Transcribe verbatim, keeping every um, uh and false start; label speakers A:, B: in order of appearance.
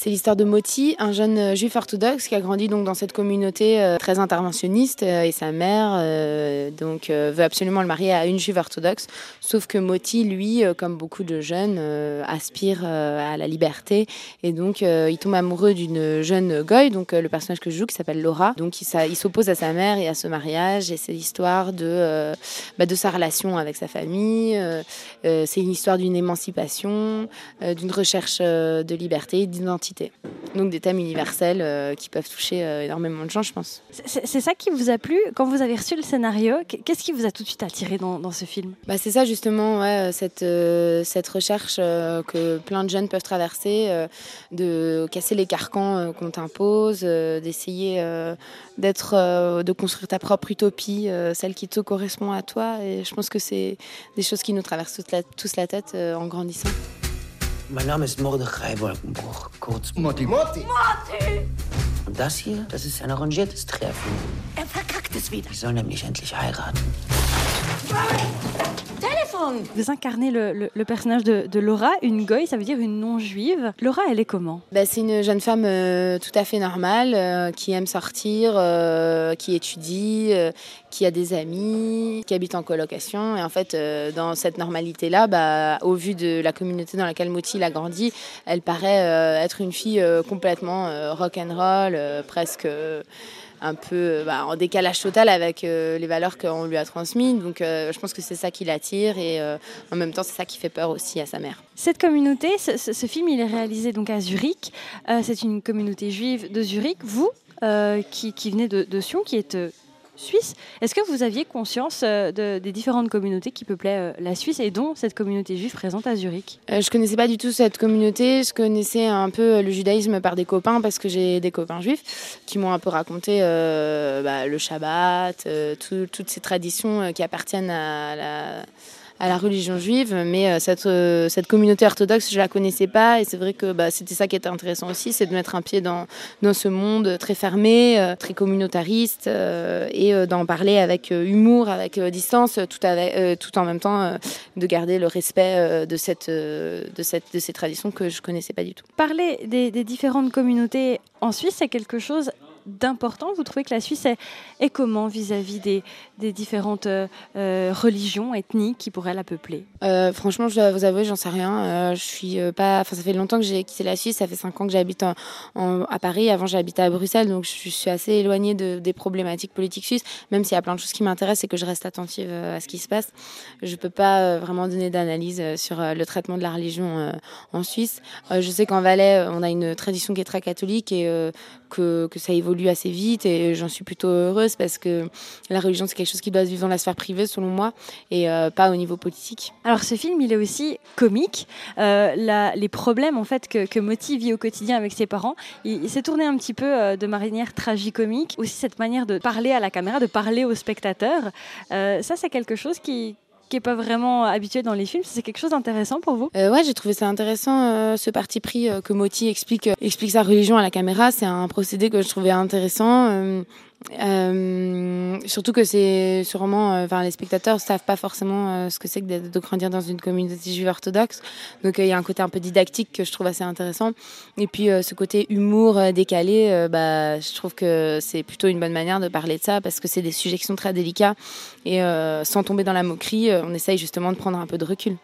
A: C'est l'histoire de Moti, un jeune euh, juif orthodoxe qui a grandi donc dans cette communauté euh, très interventionniste euh, et sa mère euh, donc euh, veut absolument le marier à une juive orthodoxe. Sauf que Moti, lui, euh, comme beaucoup de jeunes, euh, aspire euh, à la liberté et donc euh, il tombe amoureux d'une jeune goy, donc euh, le personnage que je joue qui s'appelle Laura. Donc il, ça, il s'oppose à sa mère et à ce mariage et c'est l'histoire de euh, bah, de sa relation avec sa famille. Euh, euh, c'est une histoire d'une émancipation, euh, d'une recherche euh, de liberté, d'identité. Donc des thèmes universels euh, qui peuvent toucher euh, énormément de gens, je pense.
B: C'est, c'est ça qui vous a plu quand vous avez reçu le scénario? Qu'est-ce qui vous a tout de suite attiré dans, dans ce film?
A: Bah, c'est ça justement, ouais, cette, euh, cette recherche euh, que plein de jeunes peuvent traverser, euh, de casser les carcans euh, qu'on t'impose, euh, d'essayer euh, d'être, euh, de construire ta propre utopie, euh, celle qui te correspond à toi. Et je pense que c'est des choses qui nous traversent toute la, tous la tête euh, en grandissant.
C: Mein Name ist Mordechai Wolkenbruch, kurz
D: Motti. Motti!
C: Motti! Und das hier, das ist ein arrangiertes Treffen.
E: Er verkackt es wieder.
C: Die sollen nämlich endlich heiraten.
E: Téléphone!
B: Vous incarnez le, le, le personnage de, de Laura, une goy, ça veut dire une non-juive. Laura, elle est comment?
A: Bah, c'est une jeune femme euh, tout à fait normale, euh, qui aime sortir, euh, qui étudie, euh, qui a des amis, qui habite en colocation. Et en fait, euh, dans cette normalité-là, bah, au vu de la communauté dans laquelle Moti a grandi, elle paraît euh, être une fille euh, complètement euh, rock'n'roll, euh, presque... Euh, un peu bah, en décalage total avec euh, les valeurs qu'on lui a transmises. Donc euh, je pense que c'est ça qui l'attire et euh, en même temps c'est ça qui fait peur aussi à sa mère.
B: Cette communauté, ce, ce, ce film il est réalisé donc à Zurich. Euh, c'est une communauté juive de Zurich. Vous, euh, qui, qui venez de, de Sion, qui êtes euh, suisse, est-ce que vous aviez conscience euh, de, des différentes communautés qui peuplaient euh, la Suisse et dont cette communauté juive présente à Zurich?
A: euh, Je ne connaissais pas du tout cette communauté, je connaissais un peu le judaïsme par des copains parce que j'ai des copains juifs qui m'ont un peu raconté euh, bah, le Shabbat, euh, tout, toutes ces traditions euh, qui appartiennent à la... à la religion juive, mais cette, euh, cette communauté orthodoxe, je ne la connaissais pas et c'est vrai que bah, c'était ça qui était intéressant aussi, c'est de mettre un pied dans, dans ce monde très fermé, euh, très communautariste euh, et euh, d'en parler avec euh, humour, avec euh, distance, tout, avec, euh, tout en même temps euh, de garder le respect euh, de, cette, euh, de, cette, de ces traditions que je ne connaissais pas du tout.
B: Parler des, des différentes communautés en Suisse, c'est quelque chose d'important. Vous trouvez que la Suisse est, est comment vis-à-vis des, des différentes euh, religions ethniques qui pourraient la peupler?
A: euh, Franchement, je dois vous avouer, j'en sais rien. Euh, je suis pas. Enfin, ça fait longtemps que j'ai quitté la Suisse. Ça fait cinq ans que j'habite en, en, à Paris. Avant, j'habitais à Bruxelles, donc je suis assez éloignée de, des problématiques politiques suisses. Même s'il y a plein de choses qui m'intéressent et que je reste attentive à ce qui se passe, je peux pas vraiment donner d'analyse sur le traitement de la religion en Suisse. Euh, je sais qu'en Valais, on a une tradition qui est très catholique et euh, que, que ça évolue assez vite et j'en suis plutôt heureuse parce que la religion c'est quelque chose qui doit se vivre dans la sphère privée selon moi et euh, pas au niveau politique.
B: Alors ce film il est aussi comique, euh, la, les problèmes en fait que, que Moti vit au quotidien avec ses parents, il, il s'est tourné un petit peu euh, de manière tragicomique, aussi cette manière de parler à la caméra, de parler aux spectateurs, euh, ça c'est quelque chose qui qui n'est pas vraiment habitué dans les films. C'est quelque chose d'intéressant pour vous?
A: euh, Ouais, j'ai trouvé ça intéressant, euh, ce parti pris euh, que Moti explique, euh, explique sa religion à la caméra. C'est un procédé que je trouvais intéressant. Euh, euh, surtout que c'est sûrement, enfin euh, les spectateurs savent pas forcément euh, ce que c'est que de, de grandir dans une communauté juive orthodoxe. Donc il euh, y a un côté un peu didactique que je trouve assez intéressant. Et puis euh, ce côté humour euh, décalé, euh, bah je trouve que c'est plutôt une bonne manière de parler de ça parce que c'est des sujets qui sont très délicats et euh, sans tomber dans la moquerie, euh, on essaye justement de prendre un peu de recul.